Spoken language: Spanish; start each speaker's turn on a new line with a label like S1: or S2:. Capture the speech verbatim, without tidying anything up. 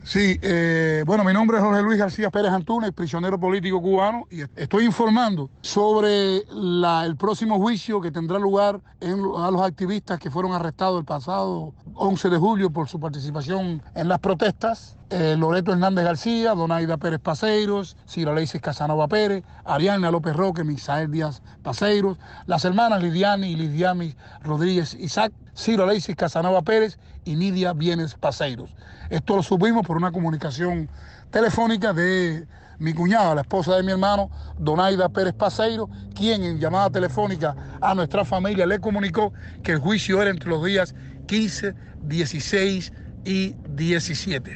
S1: Sí, eh, bueno, mi nombre es Jorge Luis García Pérez Antúnez, prisionero político cubano, y estoy informando sobre la- el próximo juicio que tendrá lugar en, a los activistas que fueron arrestados el pasado once de julio por su participación en las protestas. Eh, Loreto Hernández García, Donaida Pérez Paseiros, Ciro Leices Casanova Pérez, Ariana López Roque, Misael Díaz Paseiros, las hermanas Lidiani y Lidiami Rodríguez Isaac, Ciro Leices Casanova Pérez y Nidia Bienes Paseiros. Esto lo subimos por una comunicación telefónica de mi cuñada, la esposa de mi hermano, Donaida Pérez Paseiro, quien en llamada telefónica a nuestra familia le comunicó que el juicio era entre los días quince, dieciséis y diecisiete.